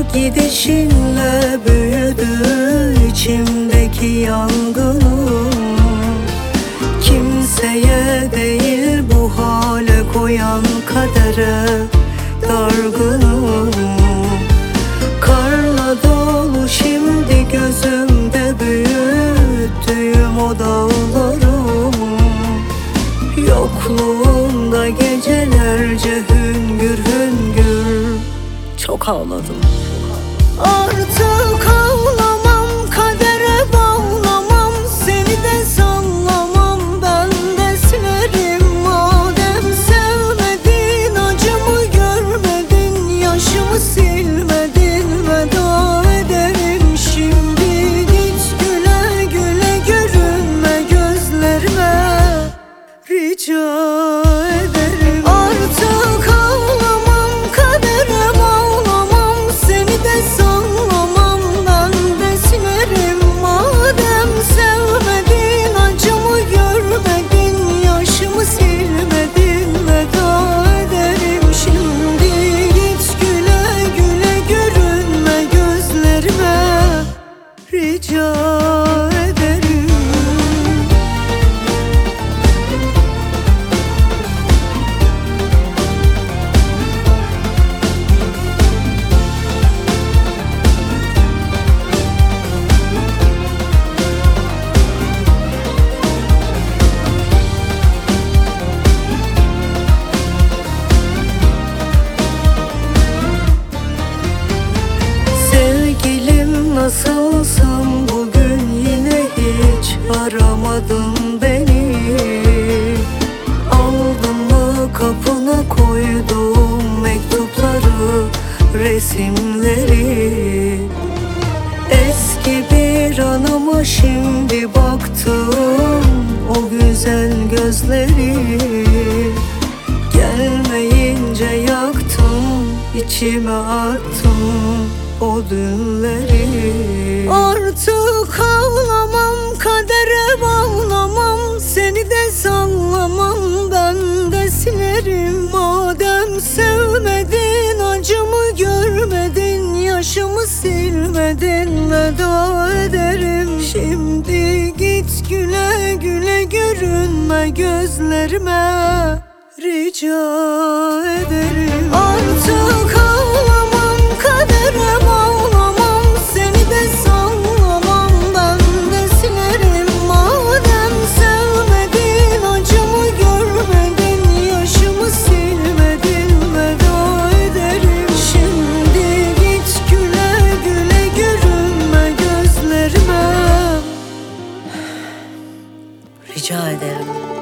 Gidişinle büyüdü içimdeki yangınım. Kimseye değil bu hale koyan kadere dargınım. Karla dolu şimdi gözümde büyüttüğüm o dağlarım. Yokluğunda gecelerce hüngür hüngür çok ağladım. Artık ağlamam, kadere bağlamam, seni de sallamam, ben de silerim. Madem sevmedin, acımı görmedin, yaşımı silmedin, veda ederim. Şimdi git güle güle, görünme gözlerime, rica ederim. Artık ağlamam, kadere bağlamam, seni de sallamam, ben de silerim. Madem sevmedin, acımı görmedin, yaşımı silmedin, veda ederim. Şimdi git güle güle, görünme gözlerime, rica ederim. Sevgilim nasılsın, bugün yine hiç aramadın beni. Aldın mı kapına koyduğum mektupları, resimleri? Eski bir anıma şimdi baktım, o güzel gözleri. Gelmeyince yaktım, içime attım o dünleri. Artık ağlamam, kadere bağlamam, seni de sallamam, ben de silerim. Madem sevmedin, acımı görmedin, yaşımı silmedin, veda ederim. Şimdi git güle güle, görünme gözlerime, rica ederim. Artık ağlamam, kadere bağlamam, seni de sallamam, ben de silerim. Madem sevmedin, acımı görmedin, yaşımı silmedin, veda ederim. Şimdi git güle güle, görünme gözlerime, Rica ederim.